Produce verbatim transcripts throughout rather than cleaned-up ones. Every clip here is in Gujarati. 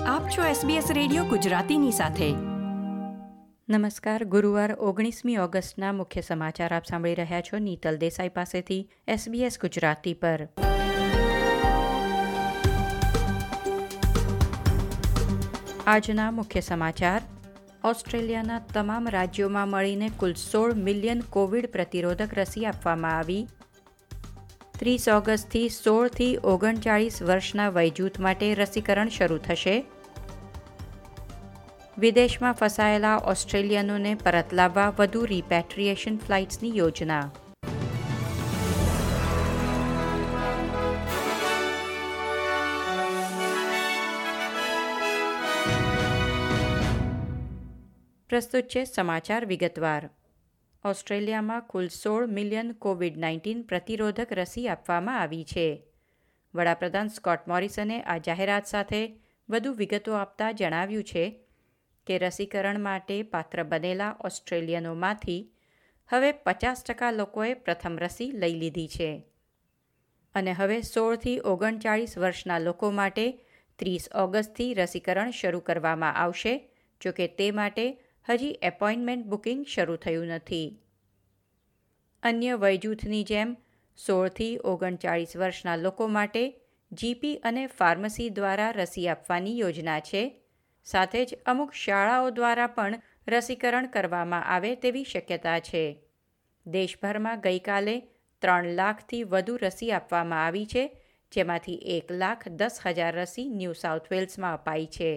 આપ છો એસબીએસ રેડિયો ગુજરાતીની સાથે. નમસ્કાર. ગુરુવાર ઓગણીસમી ઓગસ્ટના મુખ્ય સમાચાર આપ સાંભળી રહ્યા છો નીતલ દેસાઈ પાસેથી એસબીએસ ગુજરાતી પર. આજના મુખ્ય સમાચાર. ઓસ્ટ્રેલિયાના તમામ રાજ્યોમાં મળીને કુલ સોળ મિલિયન કોવિડ પ્રતિરોધક રસી આપવામાં આવી. ત્રીસ ઓગસ્ટથી સોળથી ઓગણચાળીસ વર્ષના વયજૂથ માટે રસીકરણ શરૂ થશે. વિદેશમાં ફસાયેલા ઓસ્ટ્રેલિયનોને પરત લાવવા વધુ રિપેટ્રિએશન ફ્લાઇટ્સની યોજના. પ્રસ્તુત છે સમાચાર વિગતવાર. ઓસ્ટ્રેલિયામાં કુલ સોળ મિલિયન કોવિડ નાઇન્ટીન પ્રતિરોધક રસી આપવામાં આવી છે. વડાપ્રધાન સ્કોટ મોરિસને આ જાહેરાત સાથે વધુ વિગતો આપતા જણાવ્યું છે કે રસીકરણ માટે પાત્ર બનેલા ઓસ્ટ્રેલિયનોમાંથી હવે પચાસ ટકા લોકોએ પ્રથમ રસી લઈ લીધી છે અને હવે સોળથી ઓગણચાળીસ વર્ષના લોકો માટે ત્રીસ ઓગસ્ટથી રસીકરણ શરૂ કરવામાં આવશે. જોકે તે માટે હજી એપોઇન્ટમેન્ટ બુકિંગ શરૂ થયું નથી. અન્ય વયજૂથની જેમ સોળથી ઓગણચાળીસ વર્ષના લોકો માટે જીપી અને ફાર્મસી દ્વારા રસી આપવાની યોજના છે. સાથે જ અમુક શાળાઓ દ્વારા પણ રસીકરણ કરવામાં આવે તેવી શક્યતા છે. દેશભરમાં ગઈકાલે ત્રણ લાખથી વધુ રસી આપવામાં આવી છે, જેમાંથી એક લાખ દસ હજાર રસી ન્યૂ સાઉથ વેલ્સમાં અપાઈ છે.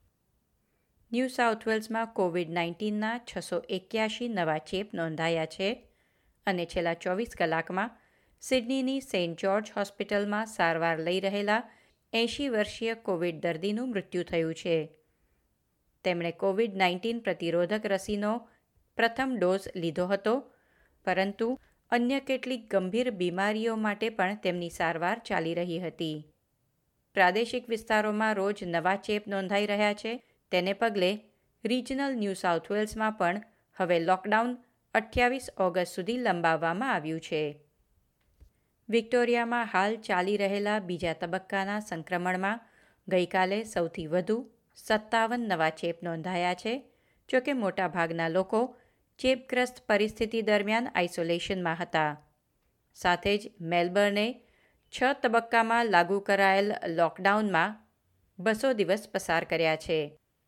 ન્યૂ સાઉથ વેલ્સમાં કોવિડ નાઇન્ટીનના છસો એક્યાસી નવા ચેપ નોંધાયા છે અને છેલ્લા ચોવીસ કલાકમાં સિડનીની સેન્ટ જ્યોર્જ હોસ્પિટલમાં સારવાર લઈ રહેલા એંશી વર્ષીય કોવિડ દર્દીનું મૃત્યુ થયું છે. તેમણે કોવિડ નાઇન્ટીન પ્રતિરોધક રસીનો પ્રથમ ડોઝ લીધો હતો, પરંતુ અન્ય કેટલીક ગંભીર બીમારીઓ માટે પણ તેમની સારવાર ચાલી રહી હતી. પ્રાદેશિક વિસ્તારોમાં રોજ નવા ચેપ નોંધાઈ રહ્યા છે. તેને પગલે રિજનલ ન્યૂ સાઉથ વેલ્સમાં પણ હવે લોકડાઉન અઠ્યાવીસ ઓગસ્ટ સુધી લંબાવવામાં આવ્યું છે. વિક્ટોરિયામાં હાલ ચાલી રહેલા બીજા તબક્કાના સંક્રમણમાં ગઈકાલે સૌથી વધુ સત્તાવન નવા ચેપ નોંધાયા છે. જોકે મોટાભાગના લોકો ચેપગ્રસ્ત પરિસ્થિતિ દરમિયાન આઇસોલેશનમાં હતા. સાથે જ મેલબર્ને છ તબક્કામાં લાગુ કરાયેલ લોકડાઉનમાં બસો દિવસ પસાર કર્યા છે.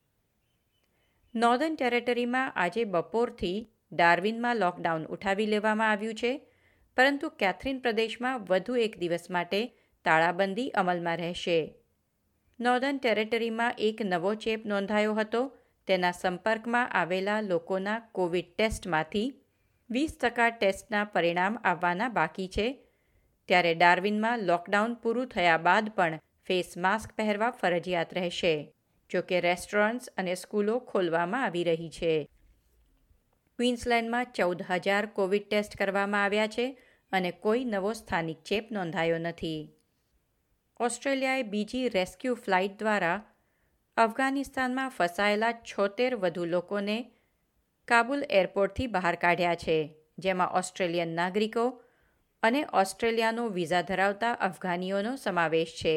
નોર્ધન ટેરેટરીમાં આજે બપોરથી ડાર્વિનમાં લોકડાઉન ઉઠાવી લેવામાં આવ્યું છે, પરંતુ કેથરીન પ્રદેશમાં વધુ એક દિવસ માટે તાળાબંધી અમલમાં રહેશે. નોર્ધન ટેરેટરીમાં એક નવો ચેપ નોંધાયો હતો. તેના સંપર્કમાં આવેલા લોકોના કોવિડ ટેસ્ટમાંથી વીસ ટકા ટેસ્ટના પરિણામ આવવાના બાકી છે. ત્યારે ડાર્વિનમાં લોકડાઉન પૂરું થયા બાદ પણ ફેસ માસ્ક પહેરવા ફરજિયાત રહેશે. જોકે રેસ્ટોરન્ટ્સ અને સ્કૂલો ખોલવામાં આવી રહી છે. ક્વીન્સલેન્ડમાં ચૌદ હજાર કોવિડ ટેસ્ટ કરવામાં આવ્યા છે અને કોઈ નવો સ્થાનિક ચેપ નોંધાયો નથી. ઓસ્ટ્રેલિયાએ બીજી રેસ્ક્યુ ફ્લાઇટ દ્વારા અફઘાનિસ્તાનમાં ફસાયેલા છોતેર વધુ લોકોને કાબુલ એરપોર્ટથી બહાર કાઢ્યા છે, જેમાં ઓસ્ટ્રેલિયન નાગરિકો અને ઓસ્ટ્રેલિયાનો વિઝા ધરાવતા અફઘાનીઓનો સમાવેશ છે.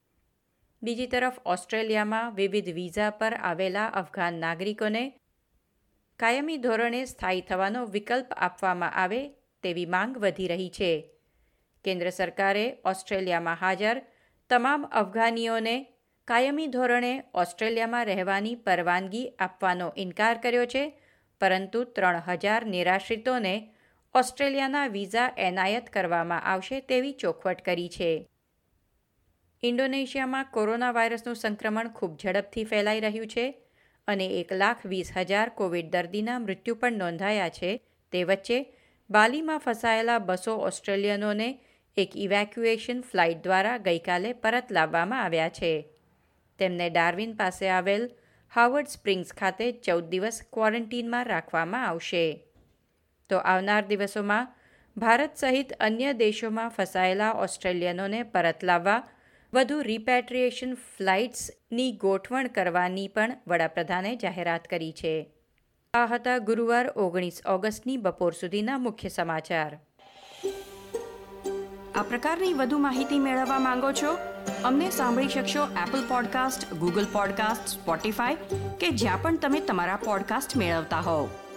બીજી તરફ ઓસ્ટ્રેલિયામાં વિવિધ વિઝા પર આવેલા અફઘાન નાગરિકોને કાયમી ધોરણે સ્થાયી થવાનો વિકલ્પ આપવામાં આવે તેવી માંગ વધી રહી છે. કેન્દ્ર સરકારે ઓસ્ટ્રેલિયામાં હાજર તમામ અફઘાનીઓને કાયમી ધોરણે ઓસ્ટ્રેલિયામાં રહેવાની પરવાનગી આપવાનો ઇનકાર કર્યો છે, પરંતુ ત્રણ હજાર નિરાશ્રિતોને ઓસ્ટ્રેલિયાના વિઝા એનાયત કરવામાં આવશે તેવી ચોખવટ કરી છે. ઇન્ડોનેશિયામાં કોરોના વાયરસનું સંક્રમણ ખૂબ ઝડપથી ફેલાઈ રહ્યું છે અને એક લાખ વીસ હજાર કોવિડ દર્દીના મૃત્યુ પણ નોંધાયા છે. તે વચ્ચે બાલીમાં ફસાયેલા બસો ઓસ્ટ્રેલિયનોને એક ઇવેક્યુએશન ફ્લાઇટ દ્વારા ગઈકાલે પરત લાવવામાં આવ્યા છે. તેમને ડાર્વિન પાસે આવેલ હાવર્ડ સ્પ્રિંગ્સ ખાતે ચૌદ દિવસ ક્વોરન્ટીનમાં રાખવામાં આવશે. તો આવનાર દિવસોમાં ભારત સહિત અન્ય દેશોમાં ફસાયેલા ઓસ્ટ્રેલિયનોને પરત લાવવા વધુ રિપેટ્રિએશન ફ્લાઇટ્સની ગોઠવણ કરવાની પણ વડાપ્રધાને જાહેરાત કરી છે. આ હતા ગુરુવાર ઓગણીસ ઓગસ્ટની બપોર સુધીના મુખ્ય સમાચાર. આ પ્રકારની વધુ માહિતી મેળવવા માંગો છો અમને સાંભળી શકશો Apple podcast, Google podcast, Spotify કે જ્યાં પણ તમે તમારા પોડકાસ્ટ મેળવતા હોવ.